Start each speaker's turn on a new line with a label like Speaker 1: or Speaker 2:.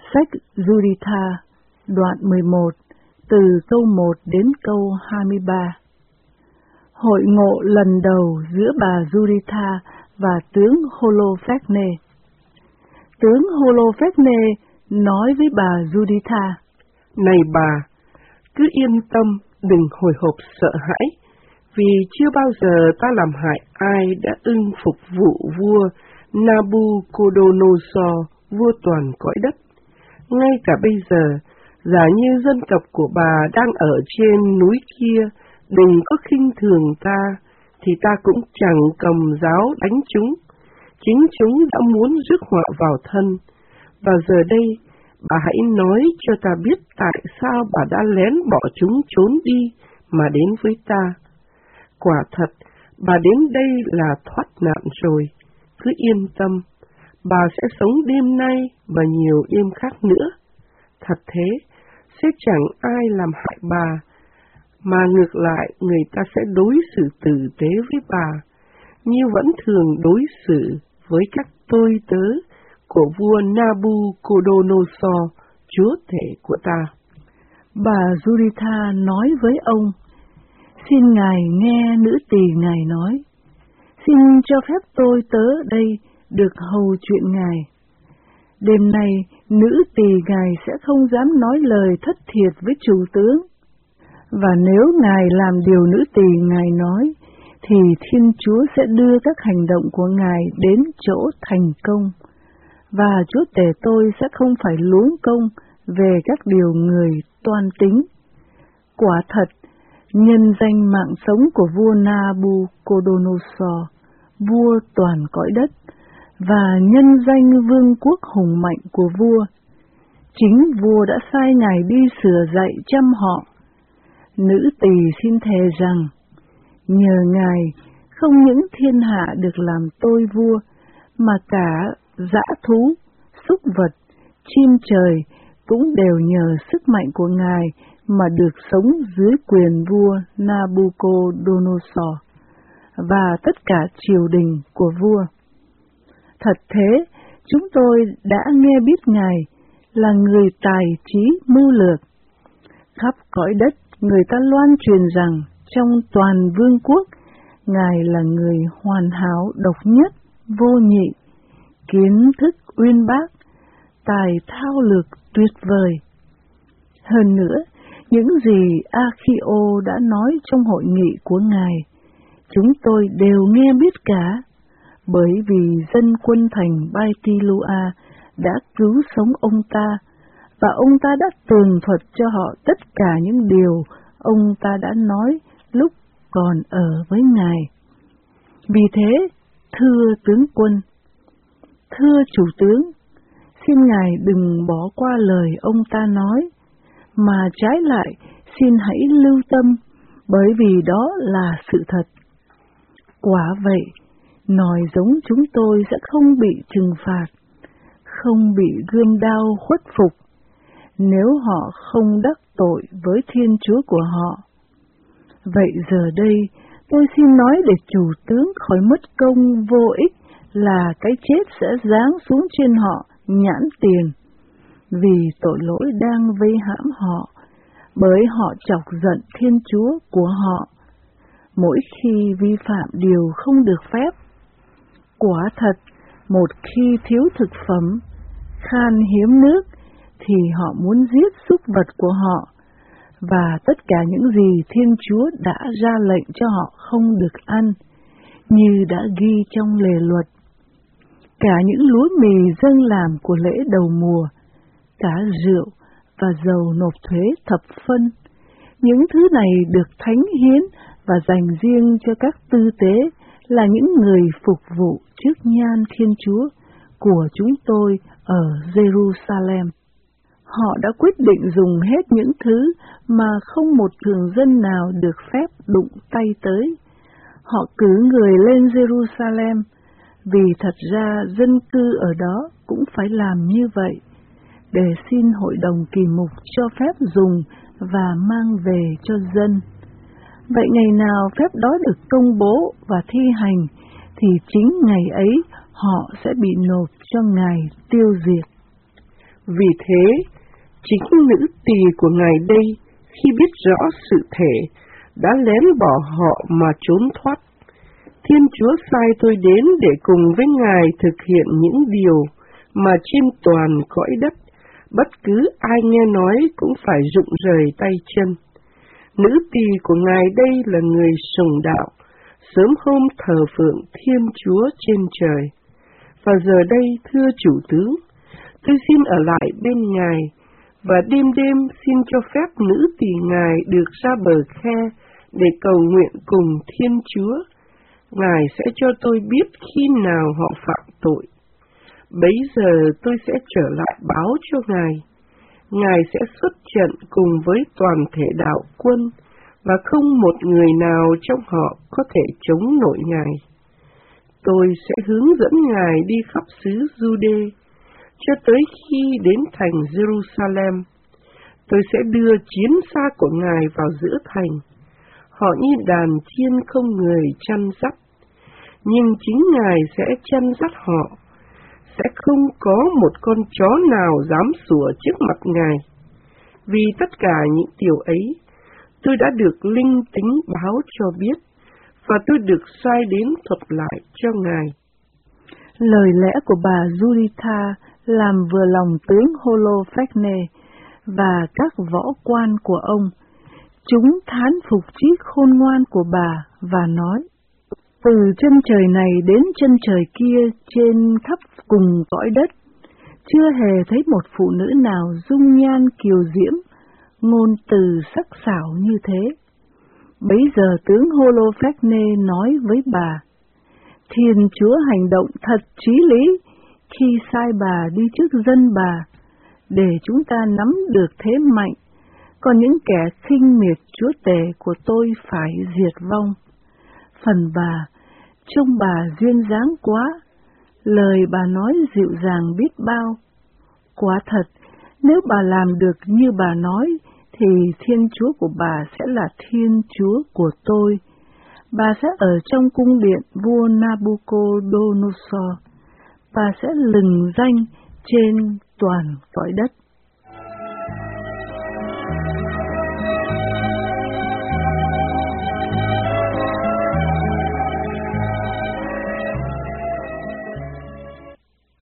Speaker 1: Sách Juditha, đoạn 11, từ câu 1 đến câu 23. Hội ngộ lần đầu giữa bà Juditha và tướng Holofernes. Tướng Holofernes nói với bà Juditha:
Speaker 2: Này bà, cứ yên tâm, đừng hồi hộp sợ hãi, vì chưa bao giờ ta làm hại ai đã ưng phục vụ vua Nabucodonosor, vua toàn cõi đất. Ngay cả bây giờ, giả như dân tộc của bà đang ở trên núi kia, đừng có khinh thường ta, thì ta cũng chẳng cầm giáo đánh chúng. Chính chúng đã muốn rước họa vào thân. Và giờ đây, bà hãy nói cho ta biết tại sao bà đã lén bỏ chúng trốn đi mà đến với ta. Quả thật, bà đến đây là thoát nạn rồi. Cứ yên tâm, bà sẽ sống đêm nay và nhiều đêm khác nữa. Thật thế, sẽ chẳng ai làm hại bà, mà ngược lại người ta sẽ đối xử tử tế với bà, như vẫn thường đối xử với các tôi tớ của vua Nabucodonosor, chúa tể của ta.
Speaker 1: Bà Juditha nói với ông: Xin ngài nghe nữ tỳ ngài nói. Xin cho phép tôi tớ đây được hầu chuyện ngài. Đêm nay, nữ tỳ ngài sẽ không dám nói lời thất thiệt với chủ tướng. Và nếu ngài làm điều nữ tỳ ngài nói, thì Thiên Chúa sẽ đưa các hành động của ngài đến chỗ thành công, và chúa tể tôi sẽ không phải luống công về các điều người toan tính. Quả thật, nhân danh mạng sống của vua Nabucodonosor, vua toàn cõi đất, và nhân danh vương quốc hùng mạnh của vua, chính vua đã sai ngài đi sửa dạy chăm họ. Nữ tỳ xin thề rằng, nhờ ngài, không những thiên hạ được làm tôi vua, mà cả dã thú, súc vật, chim trời cũng đều nhờ sức mạnh của ngài mà được sống dưới quyền vua Nabucodonosor và tất cả triều đình của vua. Thật thế, chúng tôi đã nghe biết ngài là người tài trí mưu lược. Khắp cõi đất, người ta loan truyền rằng trong toàn vương quốc, ngài là người hoàn hảo độc nhất, vô nhị, kiến thức uyên bác, tài thao lược tuyệt vời. Hơn nữa, những gì Akhio đã nói trong hội nghị của ngài, chúng tôi đều nghe biết cả, bởi vì dân quân thành Baitilua đã cứu sống ông ta, và ông ta đã tường thuật cho họ tất cả những điều ông ta đã nói lúc còn ở với ngài. Vì thế, thưa tướng quân, thưa chủ tướng, xin ngài đừng bỏ qua lời ông ta nói, mà trái lại xin hãy lưu tâm, bởi vì đó là sự thật. Quả vậy, nòi giống chúng tôi sẽ không bị trừng phạt, không bị gươm đao khuất phục, nếu họ không đắc tội với Thiên Chúa của họ. Vậy giờ đây, tôi xin nói để chủ tướng khỏi mất công vô ích là cái chết sẽ giáng xuống trên họ nhãn tiền, vì tội lỗi đang vây hãm họ, bởi họ chọc giận Thiên Chúa của họ, mỗi khi vi phạm điều không được phép. Quả thật, một khi thiếu thực phẩm, khan hiếm nước, thì họ muốn giết súc vật của họ, và tất cả những gì Thiên Chúa đã ra lệnh cho họ không được ăn, như đã ghi trong lề luật. Cả những lúa mì dâng làm của lễ đầu mùa, cả rượu và dầu nộp thuế thập phân, những thứ này được thánh hiến và dành riêng cho các tư tế là những người phục vụ trước nhan Thiên Chúa của chúng tôi ở Jerusalem. Họ đã quyết định dùng hết những thứ mà không một thường dân nào được phép đụng tay tới. Họ cử người lên Jerusalem, vì thật ra dân cư ở đó cũng phải làm như vậy, để xin hội đồng kỳ mục cho phép dùng và mang về cho dân. Vậy ngày nào phép đó được công bố và thi hành, thì chính ngày ấy họ sẽ bị nộp cho Ngài tiêu diệt.
Speaker 2: Vì thế, chính nữ tỳ của Ngài đây, khi biết rõ sự thể, đã lén bỏ họ mà trốn thoát. Thiên Chúa sai tôi đến để cùng với Ngài thực hiện những điều mà trên toàn cõi đất, bất cứ ai nghe nói cũng phải rụng rời tay chân. Nữ tỳ của Ngài đây là người sùng đạo, sớm hôm thờ phượng Thiên Chúa trên trời. Và giờ đây, thưa chủ tướng, tôi xin ở lại bên Ngài, và đêm đêm xin cho phép nữ tỳ Ngài được ra bờ khe để cầu nguyện cùng Thiên Chúa. Ngài sẽ cho tôi biết khi nào họ phạm tội. Bấy giờ tôi sẽ trở lại báo cho Ngài. Ngài sẽ xuất trận cùng với toàn thể đạo quân, và không một người nào trong họ có thể chống nổi Ngài. Tôi sẽ hướng dẫn Ngài đi khắp xứ Giu-đê, cho tới khi đến thành Jerusalem. Tôi sẽ đưa chiến xa của Ngài vào giữa thành. Họ như đàn chiên không người chăn dắt, nhưng chính Ngài sẽ chăn dắt họ. Sẽ không có một con chó nào dám sủa trước mặt Ngài. Vì tất cả những điều ấy, tôi đã được linh tính báo cho biết, và tôi được sai đến thuật lại cho Ngài.
Speaker 1: Lời lẽ của bà Giuditha làm vừa lòng tướng Holofernes và các võ quan của ông. Chúng thán phục trí khôn ngoan của bà và nói: từ chân trời này đến chân trời kia trên khắp cùng cõi đất, chưa hề thấy một phụ nữ nào dung nhan kiều diễm, ngôn từ sắc sảo như thế. Bấy giờ tướng Holofernes nói với bà: Thiên Chúa hành động thật trí lý khi sai bà đi trước dân bà, để chúng ta nắm được thế mạnh, còn những kẻ khinh miệt Chúa tể của tôi phải diệt vong. Phần bà, trông bà duyên dáng quá, lời bà nói dịu dàng biết bao. Quả thật, nếu bà làm được như bà nói, thì Thiên Chúa của bà sẽ là Thiên Chúa của tôi. Bà sẽ ở trong cung điện vua Nabucodonosor. Bà sẽ lừng danh trên toàn cõi đất.